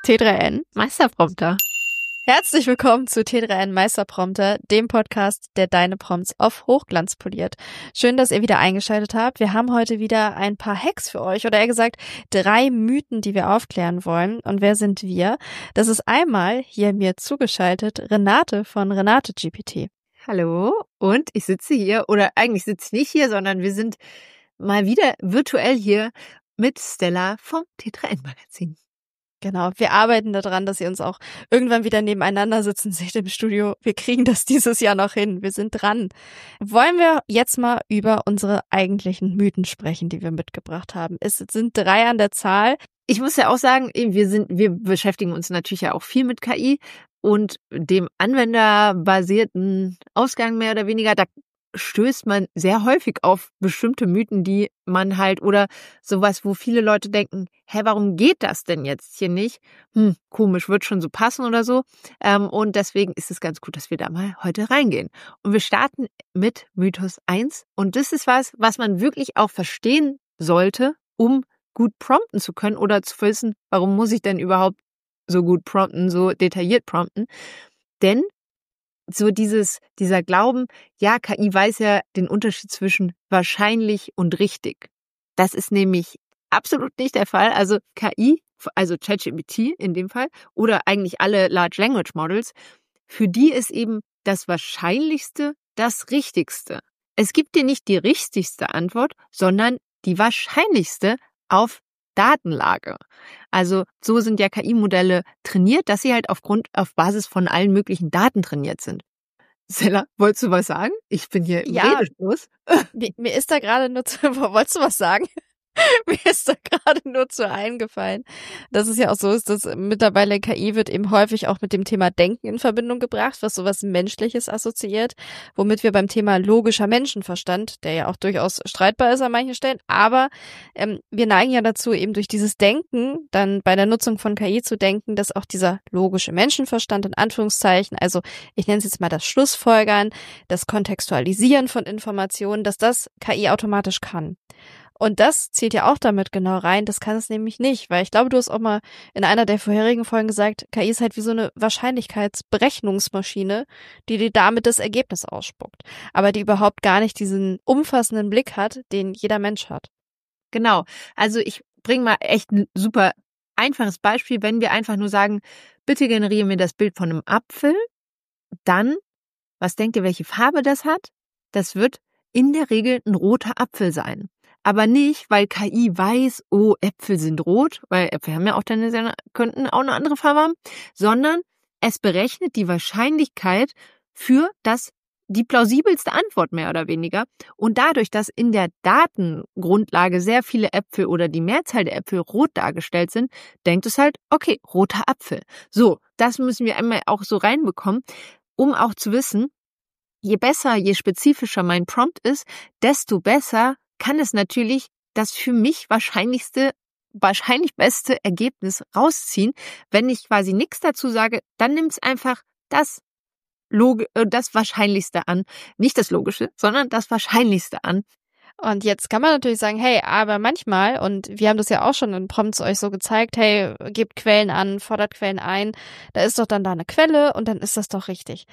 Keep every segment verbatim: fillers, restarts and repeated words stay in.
T drei N Meisterprompter. Herzlich willkommen zu T drei N Meisterprompter, dem Podcast, der deine Prompts auf Hochglanz poliert. Schön, dass ihr wieder eingeschaltet habt. Wir haben heute wieder ein paar Hacks für euch, oder eher gesagt drei Mythen, die wir aufklären wollen. Und wer sind wir? Das ist einmal hier mir zugeschaltet Renate von Renate G P T. Hallo, und ich sitze hier, oder eigentlich sitze ich nicht hier, sondern wir sind mal wieder virtuell hier mit Stella vom T drei N Magazin. Genau, wir arbeiten daran, dass ihr uns auch irgendwann wieder nebeneinander sitzen seht im Studio. Wir kriegen das dieses Jahr noch hin. Wir sind dran. Wollen wir jetzt mal über unsere eigentlichen Mythen sprechen, die wir mitgebracht haben? Es sind drei an der Zahl. Ich muss ja auch sagen, wir sind, wir beschäftigen uns natürlich ja auch viel mit K I und dem anwenderbasierten Ausgang mehr oder weniger. Da stößt man sehr häufig auf bestimmte Mythen, die man halt, oder sowas, wo viele Leute denken, hä, warum geht das denn jetzt hier nicht? Hm, komisch, wird schon so passen oder so. Ähm, und deswegen ist es ganz gut, dass wir da mal heute reingehen. Und wir starten mit Mythos eins. Und das ist was, was man wirklich auch verstehen sollte, um gut prompten zu können oder zu wissen, warum muss ich denn überhaupt so gut prompten, so detailliert prompten. Denn so dieses, dieser Glauben, ja, K I weiß ja den Unterschied zwischen wahrscheinlich und richtig. Das ist nämlich absolut nicht der Fall. Also K I, also ChatGPT in dem Fall, oder eigentlich alle Large Language Models, für die ist eben das Wahrscheinlichste das Richtigste. Es gibt dir nicht die richtigste Antwort, sondern die wahrscheinlichste auf Datenlage. Also so sind ja K I-Modelle trainiert, dass sie halt aufgrund, auf Basis von allen möglichen Daten trainiert sind. Stella, wolltest du was sagen? Ich bin hier im Ja, Redefluss. Mir, mir ist da gerade nur zu, wolltest du was sagen? Mir ist da gerade nur zu eingefallen, dass es ja auch so ist, dass mittlerweile K I wird eben häufig auch mit dem Thema Denken in Verbindung gebracht, was sowas Menschliches assoziiert, womit wir beim Thema logischer Menschenverstand, der ja auch durchaus streitbar ist an manchen Stellen, aber ähm, wir neigen ja dazu, eben durch dieses Denken dann bei der Nutzung von K I zu denken, dass auch dieser logische Menschenverstand in Anführungszeichen, also ich nenne es jetzt mal das Schlussfolgern, das Kontextualisieren von Informationen, dass das K I automatisch kann. Und das zählt ja auch damit genau rein, das kann es nämlich nicht, weil ich glaube, du hast auch mal in einer der vorherigen Folgen gesagt, K I ist halt wie so eine Wahrscheinlichkeitsberechnungsmaschine, die dir damit das Ergebnis ausspuckt, aber die überhaupt gar nicht diesen umfassenden Blick hat, den jeder Mensch hat. Genau, also ich bringe mal echt ein super einfaches Beispiel, wenn wir einfach nur sagen, bitte generiere mir das Bild von einem Apfel, dann, was denkt ihr, welche Farbe das hat? Das wird in der Regel ein roter Apfel sein. Aber nicht, weil K I weiß, oh, Äpfel sind rot, weil Äpfel haben ja auch dann, könnten auch eine andere Farbe haben, sondern es berechnet die Wahrscheinlichkeit für das, die plausibelste Antwort mehr oder weniger. Und dadurch, dass in der Datengrundlage sehr viele Äpfel oder die Mehrzahl der Äpfel rot dargestellt sind, denkt es halt, okay, roter Apfel. So, das müssen wir einmal auch so reinbekommen, um auch zu wissen, je besser, je spezifischer mein Prompt ist, desto besser kann es natürlich das für mich wahrscheinlichste, wahrscheinlich beste Ergebnis rausziehen. Wenn ich quasi nichts dazu sage, dann nimmt es einfach das, Log- das Wahrscheinlichste an. Nicht das Logische, sondern das Wahrscheinlichste an. Und jetzt kann man natürlich sagen, hey, aber manchmal, und wir haben das ja auch schon in Prompts euch so gezeigt, hey, gebt Quellen an, fordert Quellen ein, da ist doch dann da eine Quelle und dann ist das doch richtig.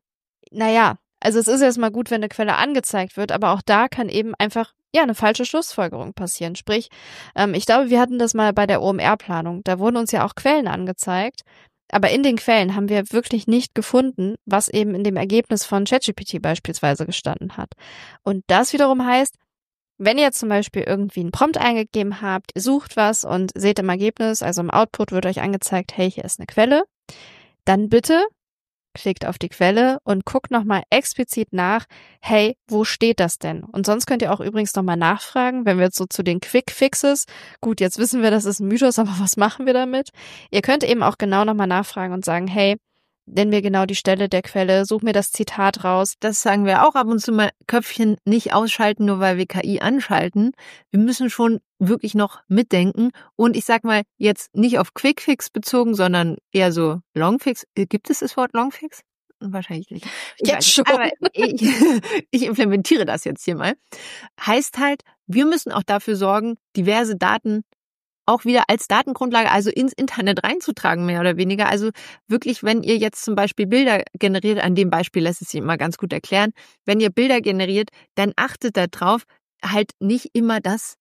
Naja, also es ist erstmal gut, wenn eine Quelle angezeigt wird, aber auch da kann eben einfach ja eine falsche Schlussfolgerung passieren. Sprich, ähm, ich glaube, wir hatten das mal bei der O M R-Planung. Da wurden uns ja auch Quellen angezeigt, aber in den Quellen haben wir wirklich nicht gefunden, was eben in dem Ergebnis von ChatGPT beispielsweise gestanden hat. Und das wiederum heißt, wenn ihr jetzt zum Beispiel irgendwie einen Prompt eingegeben habt, ihr sucht was und seht im Ergebnis, also im Output wird euch angezeigt, hey, hier ist eine Quelle, dann bitte klickt auf die Quelle und guckt nochmal explizit nach, hey, wo steht das denn? Und sonst könnt ihr auch übrigens nochmal nachfragen, wenn wir jetzt so zu den Quick Fixes, gut, jetzt wissen wir, das ist ein Mythos, aber was machen wir damit? Ihr könnt eben auch genau nochmal nachfragen und sagen, hey, nenn mir genau die Stelle der Quelle, such mir das Zitat raus. Das sagen wir auch ab und zu mal, Köpfchen nicht ausschalten, nur weil wir K I anschalten. Wir müssen schon wirklich noch mitdenken. Und ich sag mal, jetzt nicht auf Quickfix bezogen, sondern eher so Longfix. Gibt es das Wort Longfix? Wahrscheinlich nicht. Ich jetzt schon. Aber ich, ich implementiere das jetzt hier mal. Heißt halt, wir müssen auch dafür sorgen, diverse Daten auch wieder als Datengrundlage, also ins Internet reinzutragen, mehr oder weniger. Also wirklich, wenn ihr jetzt zum Beispiel Bilder generiert, an dem Beispiel lässt es sich immer ganz gut erklären, wenn ihr Bilder generiert, dann achtet darauf, halt nicht immer das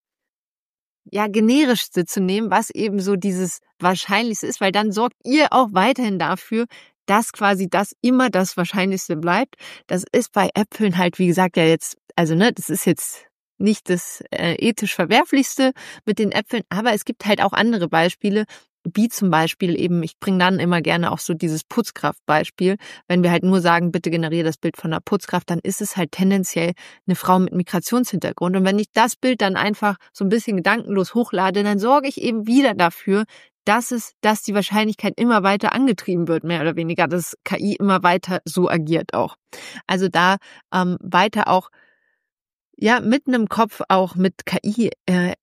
ja generischste zu nehmen, was eben so dieses Wahrscheinlichste ist, weil dann sorgt ihr auch weiterhin dafür, dass quasi das immer das Wahrscheinlichste bleibt. Das ist bei Äpfeln halt, wie gesagt, ja jetzt, also ne, das ist jetzt nicht das äh, ethisch Verwerflichste mit den Äpfeln, aber es gibt halt auch andere Beispiele, wie zum Beispiel eben, ich bringe dann immer gerne auch so dieses Putzkraftbeispiel. Wenn wir halt nur sagen, bitte generiere das Bild von einer Putzkraft, dann ist es halt tendenziell eine Frau mit Migrationshintergrund. Und wenn ich das Bild dann einfach so ein bisschen gedankenlos hochlade, dann sorge ich eben wieder dafür, dass es, dass die Wahrscheinlichkeit immer weiter angetrieben wird, mehr oder weniger, dass K I immer weiter so agiert auch. Also da ähm, weiter auch ja mit einem Kopf auch mit K I äh,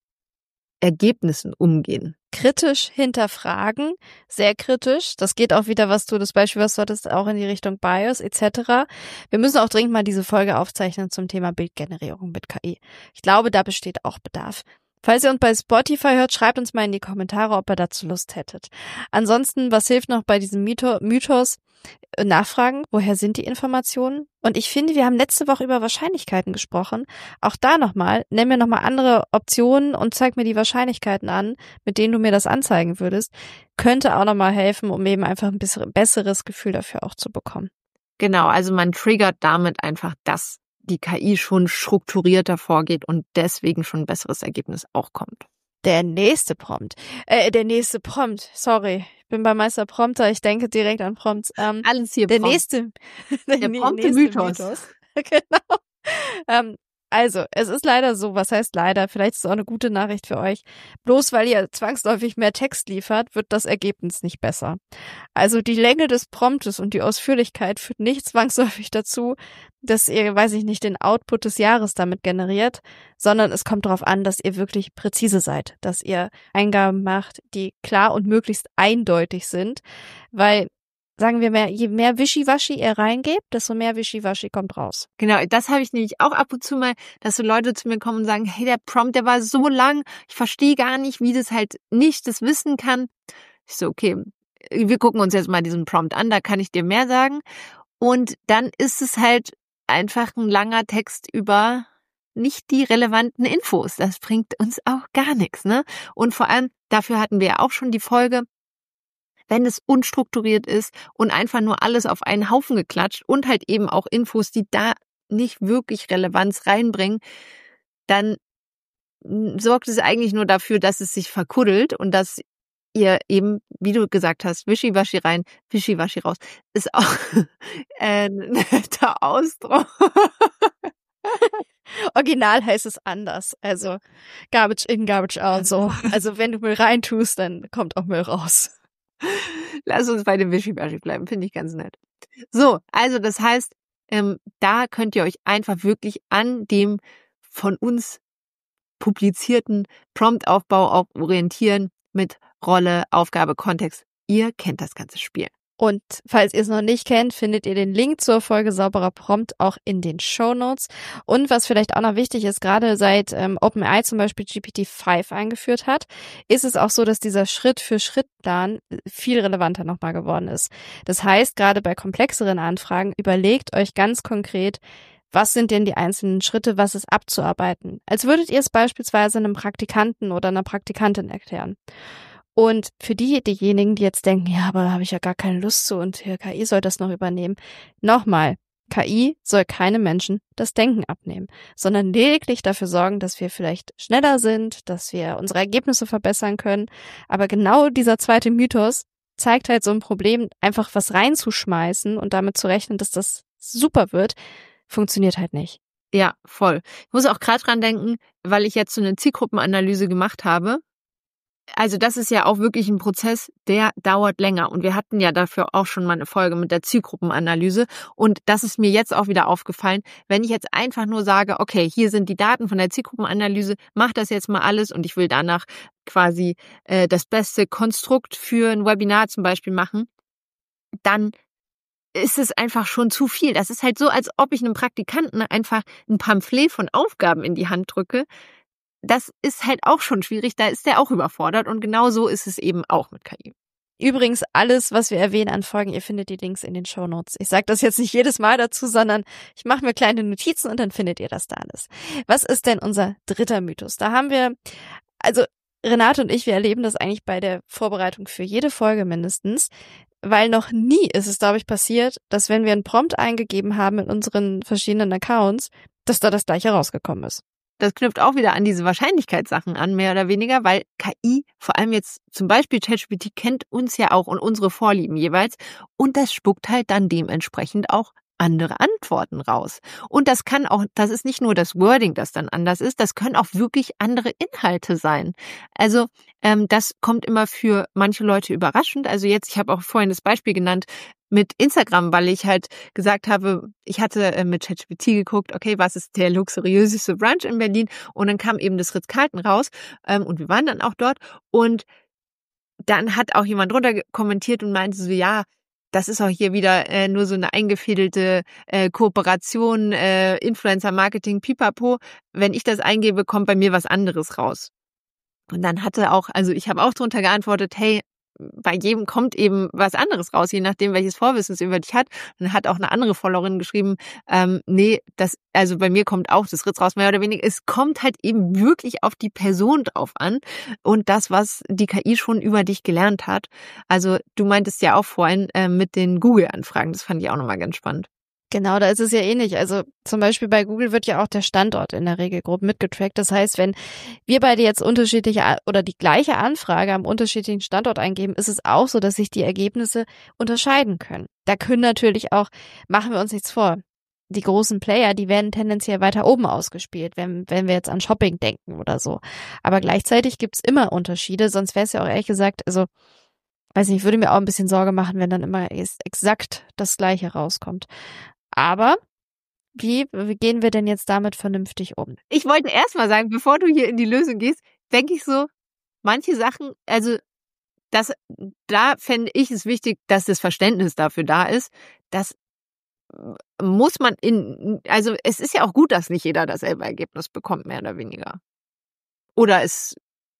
Ergebnissen umgehen. Kritisch hinterfragen, sehr kritisch. Das geht auch wieder, was du, das Beispiel, was du hattest, auch in die Richtung Bias et cetera. Wir müssen auch dringend mal diese Folge aufzeichnen zum Thema Bildgenerierung mit K I. Ich glaube, da besteht auch Bedarf. Falls ihr uns bei Spotify hört, schreibt uns mal in die Kommentare, ob ihr dazu Lust hättet. Ansonsten, was hilft noch bei diesem Mythos? Nachfragen, woher sind die Informationen? Und ich finde, wir haben letzte Woche über Wahrscheinlichkeiten gesprochen. Auch da nochmal, nenn mir nochmal andere Optionen und zeig mir die Wahrscheinlichkeiten an, mit denen du mir das anzeigen würdest. Könnte auch nochmal helfen, um eben einfach ein bisschen besseres Gefühl dafür auch zu bekommen. Genau, also man triggert damit einfach, dass die K I schon strukturierter vorgeht und deswegen schon ein besseres Ergebnis auch kommt. Der nächste Prompt. Äh, der nächste Prompt. Sorry. Ich bin bei Meister Prompter. Ich denke direkt an Prompts. Ähm, Alles hier der Prompt. nächste. Der, der nächste Prompte-Mythos. Mythos. Genau. Ähm, also, es ist leider so, was heißt leider, vielleicht ist es auch eine gute Nachricht für euch. Bloß weil ihr zwangsläufig mehr Text liefert, wird das Ergebnis nicht besser. Also die Länge des Promptes und die Ausführlichkeit führt nicht zwangsläufig dazu, dass ihr, weiß ich nicht, den Output des Jahres damit generiert, sondern es kommt darauf an, dass ihr wirklich präzise seid, dass ihr Eingaben macht, die klar und möglichst eindeutig sind, weil sagen wir mehr, je mehr Wischiwaschi ihr reingebt, desto mehr Wischiwaschi kommt raus. Genau, das habe ich nämlich auch ab und zu mal, dass so Leute zu mir kommen und sagen, hey, der Prompt, der war so lang, ich verstehe gar nicht, wie das halt nicht das wissen kann. Ich so, okay, wir gucken uns jetzt mal diesen Prompt an, da kann ich dir mehr sagen. Und dann ist es halt einfach ein langer Text über nicht die relevanten Infos. Das bringt uns auch gar nichts, ne? Und vor allem, dafür hatten wir ja auch schon die Folge, wenn es unstrukturiert ist und einfach nur alles auf einen Haufen geklatscht und halt eben auch Infos, die da nicht wirklich Relevanz reinbringen, dann sorgt es eigentlich nur dafür, dass es sich verkuddelt und dass ihr eben, wie du gesagt hast, Wischiwaschi rein, Wischiwaschi raus, ist auch ein netter Ausdruck. Original heißt es anders, also Garbage in, Garbage out, so. Also wenn du Müll reintust, dann kommt auch Müll raus. Lass uns bei dem Wischiwaschi bleiben, finde ich ganz nett. So, also das heißt, ähm, da könnt ihr euch einfach wirklich an dem von uns publizierten Promptaufbau auch orientieren mit Rolle, Aufgabe, Kontext. Ihr kennt das ganze Spiel. Und falls ihr es noch nicht kennt, findet ihr den Link zur Folge Sauberer Prompt auch in den Shownotes. Und was vielleicht auch noch wichtig ist, gerade seit ähm, OpenAI zum Beispiel G P T fünf eingeführt hat, ist es auch so, dass dieser Schritt-für-Schritt-Plan viel relevanter nochmal geworden ist. Das heißt, gerade bei komplexeren Anfragen, überlegt euch ganz konkret, was sind denn die einzelnen Schritte, was ist abzuarbeiten? Als würdet ihr es beispielsweise einem Praktikanten oder einer Praktikantin erklären. Und für die, diejenigen, die jetzt denken, ja, aber da habe ich ja gar keine Lust zu und K I soll das noch übernehmen. Nochmal, K I soll keinem Menschen das Denken abnehmen, sondern lediglich dafür sorgen, dass wir vielleicht schneller sind, dass wir unsere Ergebnisse verbessern können. Aber genau dieser zweite Mythos zeigt halt so ein Problem, einfach was reinzuschmeißen und damit zu rechnen, dass das super wird, funktioniert halt nicht. Ja, voll. Ich muss auch gerade dran denken, weil ich jetzt so eine Zielgruppenanalyse gemacht habe. Also das ist ja auch wirklich ein Prozess, der dauert länger. Und wir hatten ja dafür auch schon mal eine Folge mit der Zielgruppenanalyse. Und das ist mir jetzt auch wieder aufgefallen, wenn ich jetzt einfach nur sage, okay, hier sind die Daten von der Zielgruppenanalyse, mach das jetzt mal alles und ich will danach quasi äh, das beste Konstrukt für ein Webinar zum Beispiel machen, dann ist es einfach schon zu viel. Das ist halt so, als ob ich einem Praktikanten einfach ein Pamphlet von Aufgaben in die Hand drücke. das ist halt auch schon schwierig, da ist der auch überfordert und genau so ist es eben auch mit K I. Übrigens, alles, was wir erwähnen an Folgen, ihr findet die Links in den Shownotes. Ich sage das jetzt nicht jedes Mal dazu, sondern ich mache mir kleine Notizen und dann findet ihr das da alles. Was ist denn unser dritter Mythos? Da haben wir, also Renate und ich, wir erleben das eigentlich bei der Vorbereitung für jede Folge mindestens, weil noch nie ist es, glaube ich, passiert, dass wenn wir einen Prompt eingegeben haben in unseren verschiedenen Accounts, dass da das Gleiche rausgekommen ist. Das knüpft auch wieder an diese Wahrscheinlichkeitssachen an, mehr oder weniger, weil K I, vor allem jetzt zum Beispiel ChatGPT, kennt uns ja auch und unsere Vorlieben jeweils und das spuckt halt dann dementsprechend auch andere Antworten raus. Und das kann auch, das ist nicht nur das Wording, das dann anders ist, das können auch wirklich andere Inhalte sein. Also ähm, das kommt immer für manche Leute überraschend. Also jetzt, ich habe auch vorhin das Beispiel genannt mit Instagram, weil ich halt gesagt habe, ich hatte äh, mit ChatGPT geguckt, okay, was ist der luxuriöseste Brunch in Berlin? Und dann kam eben das Ritz-Carlton raus ähm, und wir waren dann auch dort und dann hat auch jemand drunter kommentiert und meinte so, ja, das ist auch hier wieder äh, nur so eine eingefädelte äh, Kooperation, äh, Influencer-Marketing, pipapo. Wenn ich das eingebe, kommt bei mir was anderes raus. Und dann hatte auch, also ich habe auch drunter geantwortet, hey, bei jedem kommt eben was anderes raus, je nachdem, welches Vorwissen es über dich hat. Und dann hat auch eine andere Followerin geschrieben, ähm, nee, das, also bei mir kommt auch das Ritz raus, mehr oder weniger. Es kommt halt eben wirklich auf die Person drauf an und das, was die K I schon über dich gelernt hat. Also du meintest ja auch vorhin äh, mit den Google-Anfragen, das fand ich auch nochmal ganz spannend. Genau, da ist es ja ähnlich. Also zum Beispiel bei Google wird ja auch der Standort in der Regel grob mitgetrackt. Das heißt, wenn wir beide jetzt unterschiedliche oder die gleiche Anfrage am unterschiedlichen Standort eingeben, ist es auch so, dass sich die Ergebnisse unterscheiden können. Da können natürlich auch, machen wir uns nichts vor, die großen Player, die werden tendenziell weiter oben ausgespielt, wenn, wenn wir jetzt an Shopping denken oder so. Aber gleichzeitig gibt's immer Unterschiede, sonst wäre es ja auch ehrlich gesagt, also weiß nicht, würde mir auch ein bisschen Sorge machen, wenn dann immer exakt das Gleiche rauskommt. Aber wie, wie gehen wir denn jetzt damit vernünftig um? Ich wollte erst mal sagen, bevor du hier in die Lösung gehst, denke ich so, manche Sachen, also das, da fände ich es wichtig, dass das Verständnis dafür da ist. Das muss man in, also es ist ja auch gut, dass nicht jeder dasselbe Ergebnis bekommt, mehr oder weniger. Oder es,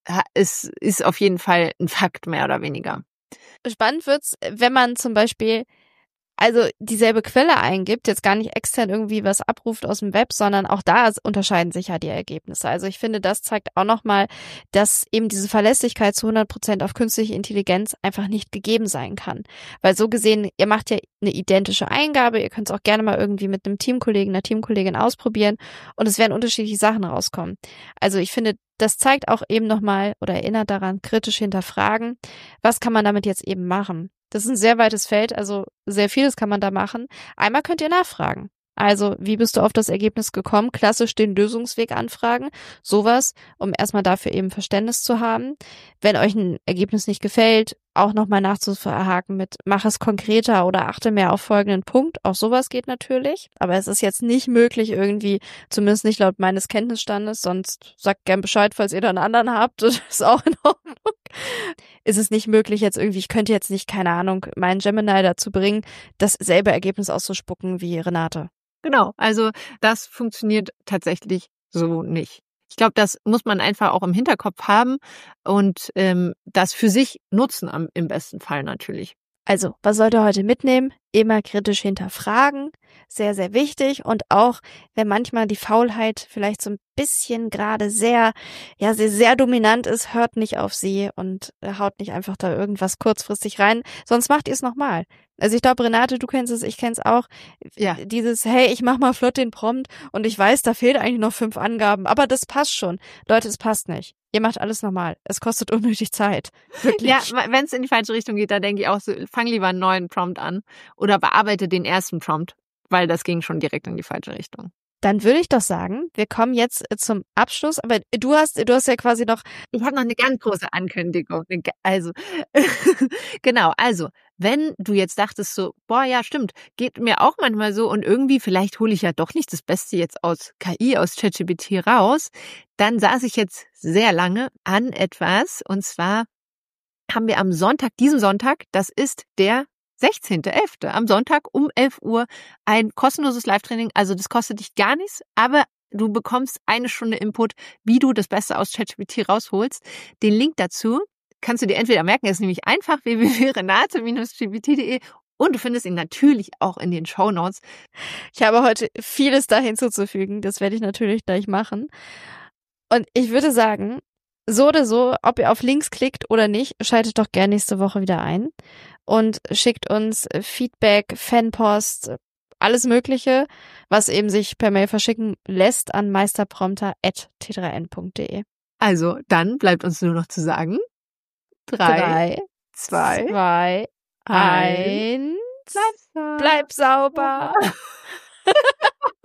es ist auf jeden Fall ein Fakt, mehr oder weniger. Spannend wird's, wenn man zum Beispiel also dieselbe Quelle eingibt, jetzt gar nicht extern irgendwie was abruft aus dem Web, sondern auch da unterscheiden sich ja die Ergebnisse. Also ich finde, das zeigt auch nochmal, dass eben diese Verlässlichkeit zu hundert Prozent auf künstliche Intelligenz einfach nicht gegeben sein kann. Weil so gesehen, ihr macht ja eine identische Eingabe, ihr könnt es auch gerne mal irgendwie mit einem Teamkollegen, einer Teamkollegin ausprobieren und es werden unterschiedliche Sachen rauskommen. Also ich finde, das zeigt auch eben nochmal oder erinnert daran, kritisch hinterfragen, was kann man damit jetzt eben machen. Das ist ein sehr weites Feld, also sehr vieles kann man da machen. Einmal könnt ihr nachfragen. Also, wie bist du auf das Ergebnis gekommen? Klassisch den Lösungsweg anfragen. Sowas, um erstmal dafür eben Verständnis zu haben. Wenn euch ein Ergebnis nicht gefällt, auch nochmal nachzuhaken mit, mach es konkreter oder achte mehr auf folgenden Punkt. Auch sowas geht natürlich. Aber es ist jetzt nicht möglich irgendwie, zumindest nicht laut meines Kenntnisstandes, sonst sagt gern Bescheid, falls ihr da einen anderen habt. Das ist auch in Ordnung. Ist es nicht möglich jetzt irgendwie, ich könnte jetzt nicht, keine Ahnung, meinen Gemini dazu bringen, dasselbe Ergebnis auszuspucken wie Renate. Genau, also das funktioniert tatsächlich so nicht. Ich glaube, das muss man einfach auch im Hinterkopf haben und ähm, das für sich nutzen am, im besten Fall natürlich. Also, was sollt ihr heute mitnehmen? Immer kritisch hinterfragen, sehr, sehr wichtig. Und auch, wenn manchmal die Faulheit vielleicht so ein bisschen gerade sehr, ja, sehr, sehr dominant ist, hört nicht auf sie und haut nicht einfach da irgendwas kurzfristig rein, sonst macht ihr es nochmal. Also ich glaube, Renate, du kennst es, ich kenn's auch. Ja. Dieses, hey, ich mach mal flott den Prompt und ich weiß, da fehlt eigentlich noch fünf Angaben, aber das passt schon. Leute, es passt nicht. Ihr macht alles normal. Es kostet unnötig Zeit. Wirklich. Ja, wenn es in die falsche Richtung geht, da denke ich auch so, fang lieber einen neuen Prompt an oder bearbeite den ersten Prompt, weil das ging schon direkt in die falsche Richtung. Dann würde ich doch sagen, wir kommen jetzt zum Abschluss. Aber du hast, du hast ja quasi noch. Ich habe noch eine ganz große Ankündigung. Also, genau, also, wenn du jetzt dachtest so, boah, ja, stimmt, geht mir auch manchmal so und irgendwie, vielleicht hole ich ja doch nicht das Beste jetzt aus K I, aus ChatGPT raus, dann saß ich jetzt sehr lange an etwas und zwar haben wir am Sonntag, diesem Sonntag, das ist der sechzehnten elften am Sonntag um elf Uhr ein kostenloses Live-Training. Also das kostet dich gar nichts, aber Du bekommst eine Stunde Input, wie du das Beste aus ChatGPT rausholst. Den Link dazu kannst du dir entweder merken, er ist nämlich einfach w w w punkt renate Bindestrich g p t punkt d e und du findest ihn natürlich auch in den Shownotes. Ich habe heute vieles da hinzuzufügen, das werde ich natürlich gleich machen. Und ich würde sagen, so oder so, ob ihr auf Links klickt oder nicht, schaltet doch gerne nächste Woche wieder ein und schickt uns Feedback, Fanpost, alles Mögliche, was eben sich per Mail verschicken lässt an meisterprompter at t drei n punkt d e. Also, dann bleibt uns nur noch zu sagen, drei, Drei, zwei, zwei, eins, bleib sauber. bleib sauber.